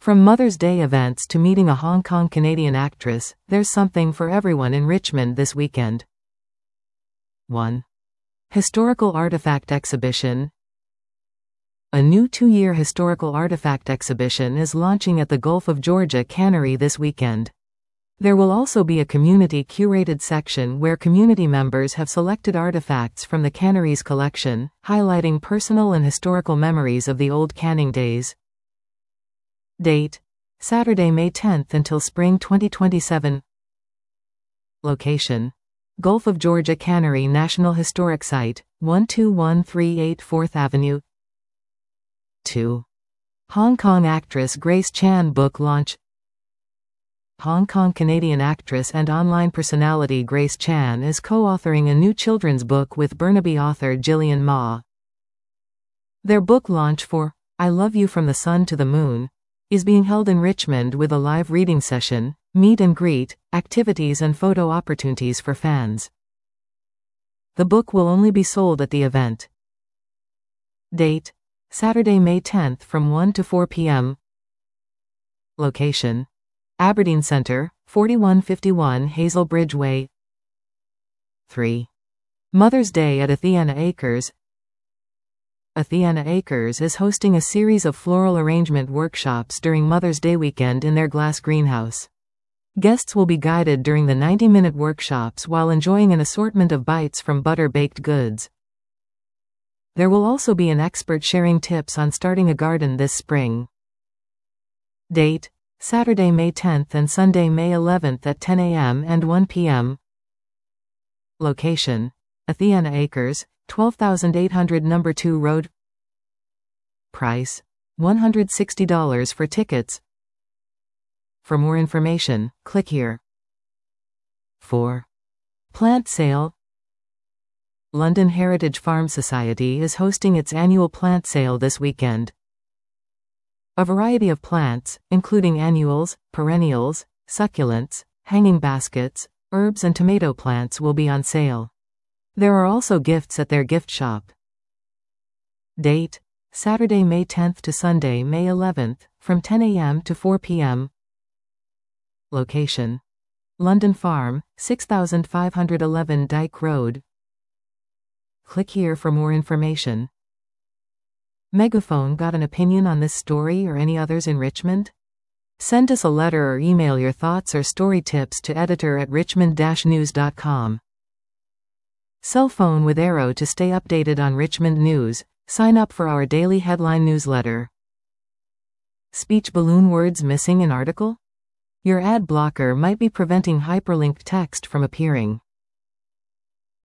From Mother's Day events to meeting a Hong Kong Canadian actress, there's something for everyone in Richmond this weekend. 1. Historical Artifact Exhibition. A new 2-year historical artifact exhibition is launching at the Gulf of Georgia Cannery this weekend. There will also be a community-curated section where community members have selected artifacts from the cannery's collection, highlighting personal and historical memories of the old canning days. Date: Saturday, May 10th until Spring 2027. Location: Gulf of Georgia Cannery National Historic Site, 12138 4th Avenue. 2. Hong Kong actress Grace Chan book launch. Hong Kong Canadian actress and online personality Grace Chan is co-authoring a new children's book with Burnaby author Gillian Ma. Their book launch for I Love You from the Sun to the Moon is being held in Richmond with a live reading session, meet and greet, activities and photo opportunities for fans. The book will only be sold at the event. Date: Saturday, May 10th from 1 to 4 p.m. Location: Aberdeen Centre, 4151 Hazelbridge Way. 3. Mother's Day at Athiana Acres. Athiana Acres is hosting a series of floral arrangement workshops during Mother's Day weekend in their glass greenhouse. Guests will be guided during the 90-minute workshops while enjoying an assortment of bites from butter-baked goods. There will also be an expert sharing tips on starting a garden this spring. Date: Saturday, May 10th and Sunday, May 11th at 10 a.m. and 1 p.m. Location: Athiana Acres, 12,800 No. 2 Road. Price: $160 for tickets. For more information, click here. 4. Plant Sale. London Heritage Farm Society is hosting its annual plant sale this weekend. A variety of plants, including annuals, perennials, succulents, hanging baskets, herbs and tomato plants will be on sale. There are also gifts at their gift shop. Date: Saturday, May 10th to Sunday, May 11th, from 10 a.m. to 4 p.m. Location: London Farm, 6511 Dyke Road. Click here for more information. Megaphone got an opinion on this story or any others in Richmond? Send us a letter or email your thoughts or story tips to editor@richmond-news.com. Cell phone with Arrow to stay updated on Richmond news. Sign up for our daily headline newsletter. Speech balloon words missing in article? Your ad blocker might be preventing hyperlinked text from appearing.